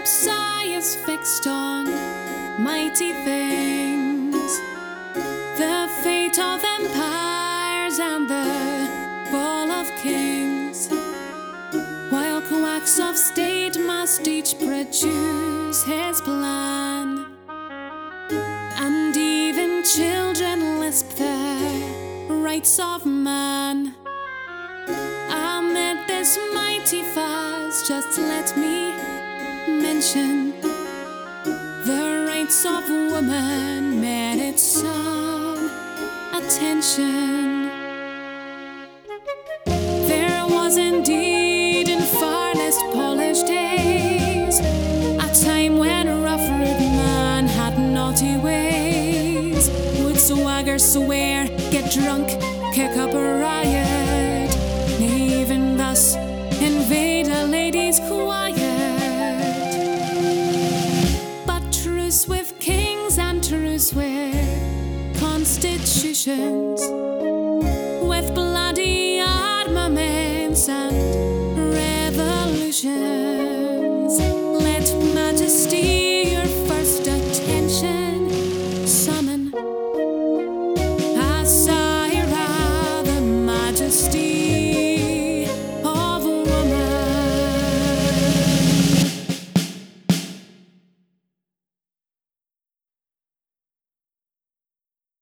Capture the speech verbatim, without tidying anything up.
Folks' eyes fixed on mighty things, the fate of empires and the fall of kings, while quacks of state must each produce his plan, and even children lisp the rights of man. Amid this mighty fuss, just let me mention the rights of woman merit some attention. There was indeed in farthest polished days a time when rough-rude man had naughty ways, would swagger, swear, get drunk, kick up a riot, may even thus invade a lady's quiet. But truce with kings and truce with constitutions, with bloody armaments and